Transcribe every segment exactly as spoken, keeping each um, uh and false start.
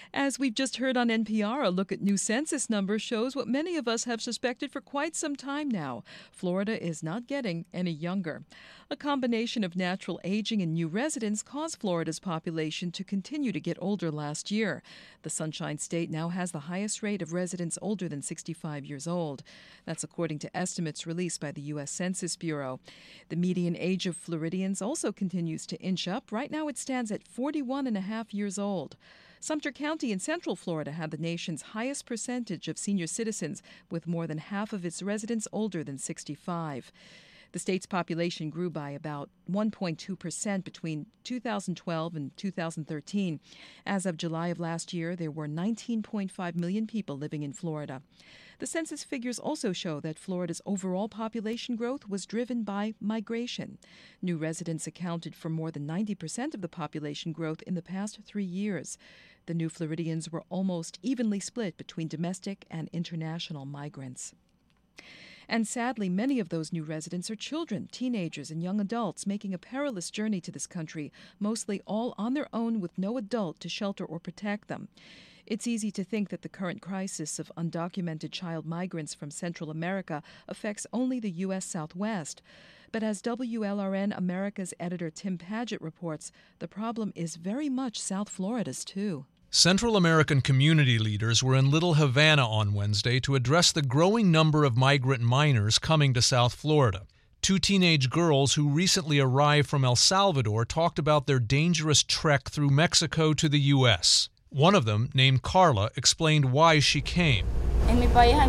As we've just heard on N P R, a look at new census numbers shows what many of us have suspected for quite some time now. Florida is not getting any younger. A combination of natural aging and new residents caused Florida's population to continue to get older last year. The Sunshine State now has the highest rate of residents older than sixty-five years old. That's according to estimates released by the U S Census Bureau. The median age of Floridians also continues to inch up. Right now it stands at forty-one and a half years old. Sumter County in Central Florida had the nation's highest percentage of senior citizens, with more than half of its residents older than sixty-five. The state's population grew by about one point two percent between two thousand twelve and two thousand thirteen. As of July of last year, there were nineteen point five million people living in Florida. The census figures also show that Florida's overall population growth was driven by migration. New residents accounted for more than ninety percent of the population growth in the past three years. The new Floridians were almost evenly split between domestic and international migrants. And sadly, many of those new residents are children, teenagers, and young adults making a perilous journey to this country, mostly all on their own with no adult to shelter or protect them. It's easy to think that the current crisis of undocumented child migrants from Central America affects only the U S Southwest. But as W L R N America's editor Tim Padgett reports, the problem is very much South Florida's too. Central American community leaders were in Little Havana on Wednesday to address the growing number of migrant minors coming to South Florida. Two teenage girls who recently arrived from El Salvador talked about their dangerous trek through Mexico to the U S. One of them, named Carla, explained why she came. In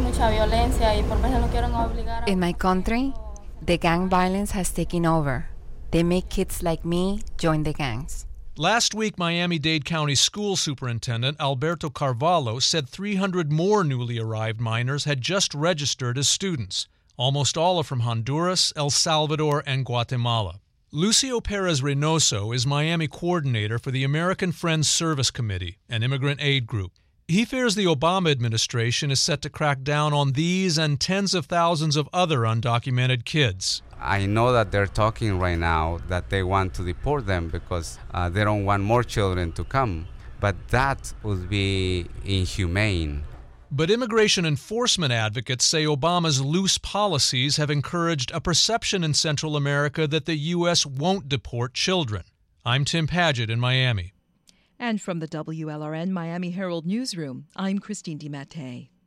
my country, the gang violence has taken over. They make kids like me join the gangs. Last week, Miami-Dade County School Superintendent Alberto Carvalho said three hundred more newly arrived minors had just registered as students. Almost all are from Honduras, El Salvador, and Guatemala. Lucio Perez Reynoso is Miami coordinator for the American Friends Service Committee, an immigrant aid group. He fears the Obama administration is set to crack down on these and tens of thousands of other undocumented kids. I know that they're talking right now that they want to deport them because uh, they don't want more children to come. But that would be inhumane. But immigration enforcement advocates say Obama's loose policies have encouraged a perception in Central America that the U S won't deport children. I'm Tim Padgett in Miami. And from the W L R N Miami Herald Newsroom, I'm Christine DiMattei.